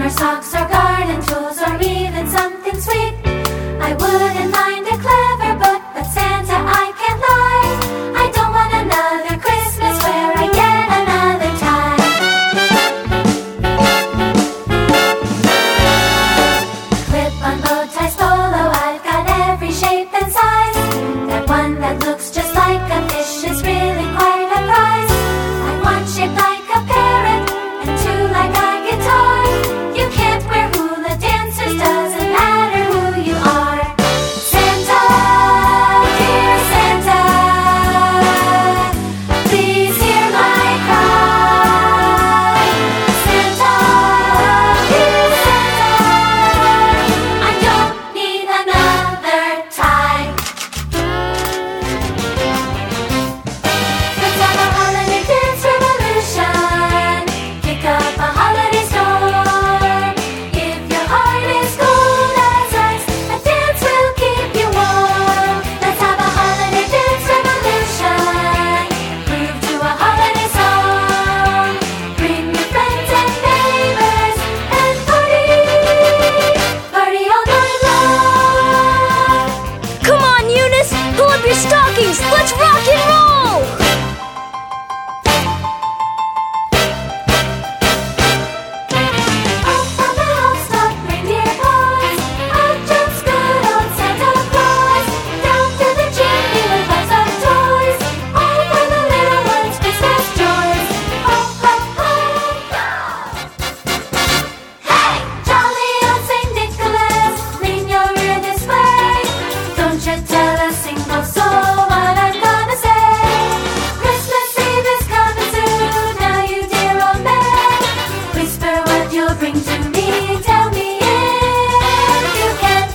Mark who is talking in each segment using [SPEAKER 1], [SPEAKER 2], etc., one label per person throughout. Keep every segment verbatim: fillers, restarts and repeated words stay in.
[SPEAKER 1] or socks or garden tools or even something sweet. I wouldn't mind a clever book, but Santa, I can't lie. I don't want another Christmas where I get another tie. Clip-on bow ties, polo, I've got every shape and size. That one that looks just like a fish is really quite a prize. I want shaped like a parrot and two like a guitar. You can't wear hula dancers, doesn't matter who you are. Santa, dear Santa, please hear my cry. Santa, dear Santa, I don't need another tie. Let's have a holiday dance revolution. Kick up a holiday storm. If your heart is cold as ice, a dance will keep you warm. Let's have a holiday dance revolution. Groove to a holiday song. Bring your friends and neighbors and party, party all night long.
[SPEAKER 2] Come on, Eunice! Pull up your stockings! Let's rock and roll!
[SPEAKER 1] Up from the housetop, reindeer boys, up jumps good old Santa Claus. Down through the chimney with lots of toys, all for the little ones' Christmas joys. Ho, ho, ho! Hey, jolly old Saint Nicholas, lean your ear this way. Don't you tell a single soul what I'm gonna say. Christmas Eve is coming soon, now you dear old man. Whisper what you'll bring to me, tell me if you can.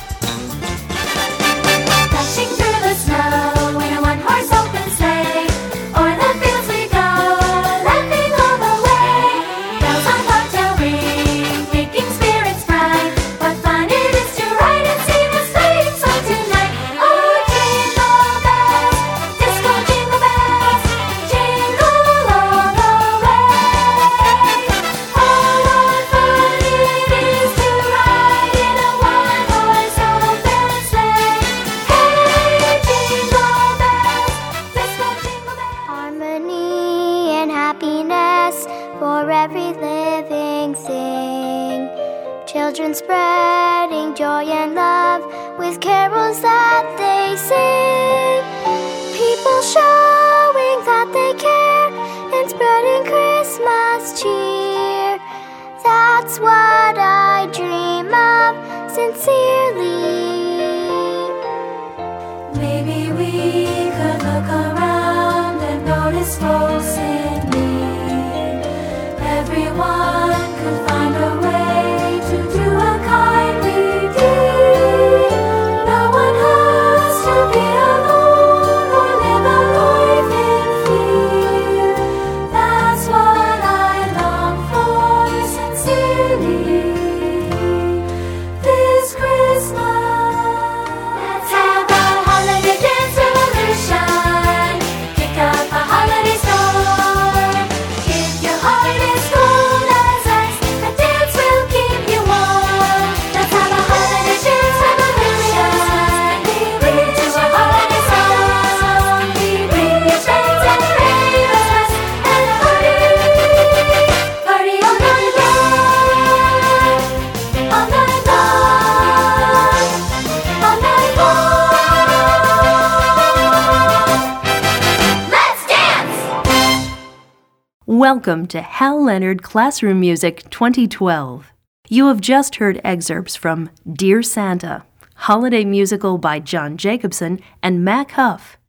[SPEAKER 1] Dashing through the snow in a one-horse open sleigh, o'er the fields we go, laughing all the way. Bells on bobtail ring, making spirits bright. What fun it is to ride and sing a sleighing song tonight. Oh, jingle bells, disco jingle bells, jingle all the way. Oh, what fun it is to ride in a one-horse open sleigh. Hey, jingle bells, disco jingle bells.
[SPEAKER 3] Harmony and happiness for every living thing. Children spreading joy and love with carols that they sing. People showing that they care and spreading Christmas cheer. That's what I dream of sincerely.
[SPEAKER 1] Maybe we could look around and notice folks in need. Everyone could find a way to do a kindly deed. No one has to be alone or live a life in fear. That's what I long for sincerely this Christmas. Let's have a holiday dance revolution. Kick up a holiday storm. If your heart is cold as ice, a dance will keep you warm. Let's have a holiday dance revolution. Bring to a holiday song. Bring your friends and neighbors and party, party all night long, all night long, all night long. Let's dance!
[SPEAKER 4] Welcome to Hal Leonard Classroom Music twenty twelve. You have just heard excerpts from Dear Santa, holiday musical by John Jacobson and Mac Huff,